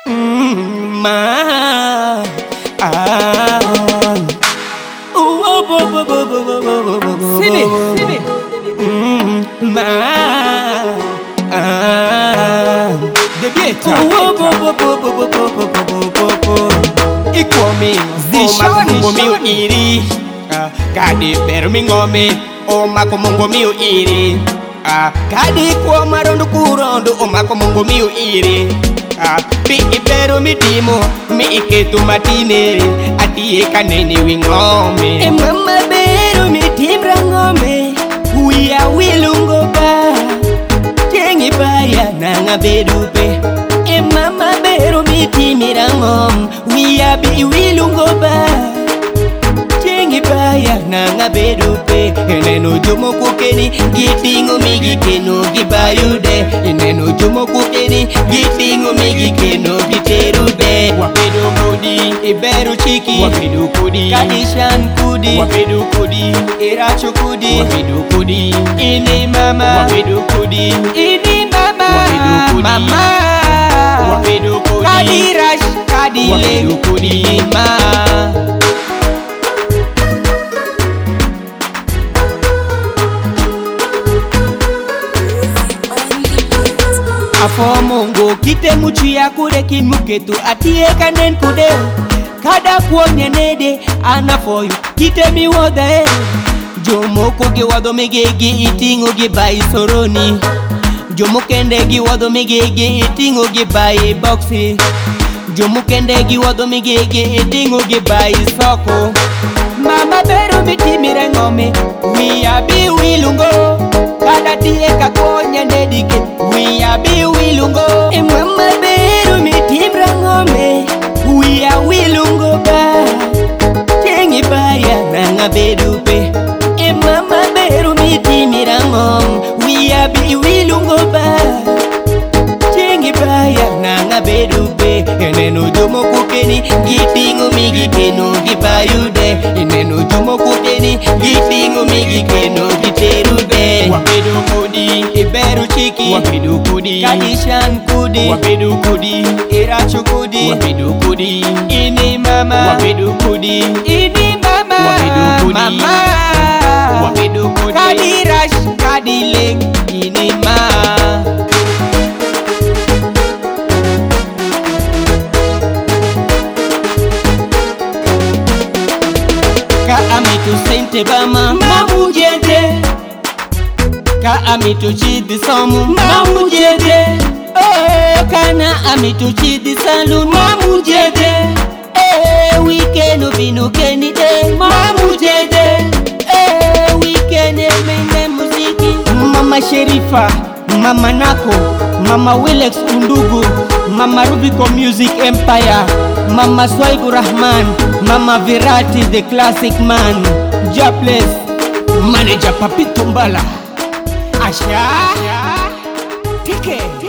Ma Ikomi Zimongo mio iri Kadi per mi ngome Omako mongo mio iri Kadi kwa marondo kurondo Omako mongo mio iri Bi ibero mi timo Mi iketu matine Ati eka nene wingome Mama bero mi timra ngome Uya wilungo ba Tengi baya nanga bedupe Mama bero mi timira ngom Uya bi wilungo ba Tengi baya nanga bedupe Eneno jomo kukeni Gitingo migi keno gibayude Eneno jomo kukeni Gitingo migi keno giterude Wapedu kudi Iberu chiki Wapedu kudi Kadishan kudi Wapedu kudi Iracho kudi Wapedu kudi Ini mama Wapedu kudi Ini mama Wapedu kudi Mama Wapedu kudi Kadirash Kadile Wapedu kudi Ma Afo mongo kite muchu ya kure kimuketu atie kanen kude Kada kuonye nede anafoyu kite mi wode Jomo koge wado megege itingo ge bai soroni Jomo kende gi wado megege itingo ge bai boxi Jomo kende gi wado megege itingo ge bai soko Mama bero mitimire ngome Wia bi wilungo Kada tie kakonya nedike Wia bi wilungo Mama bero mitimra ngome Wia wilungo ba Tengi baya nanga bedupe Mama bero mitimira ngom Wia bi wilungo ba Tengi baya nanga bedupe Eneno jomo kukeni Gitingo migi keno gibayude Eneno jomo kukeni Gitingo migi keno giterude Wapedu kudi Iberu chiki Wapedu kudi Kadishan kudi Wapedu kudi Iracho kudi Wapedu kudi Ini mama Wapedu kudi Ini mama Wapedu kudi Mama Wapedu kudi Kadirash Kadilek Ini ma Ka amitu sente bama Mamujede Ka amitu chidi somu Mamujede Kana amitu chidi salu Mamujede Weekend ubinu kenide Mamujede Weekend mene muziki Mama Sherifa Mama Nako Mama Wilex Undugu Mama Rubiko Music Empire Mama Swaibu Rahman Mama Virati the classic man Jobless Manager Papito Mbala Asha Tike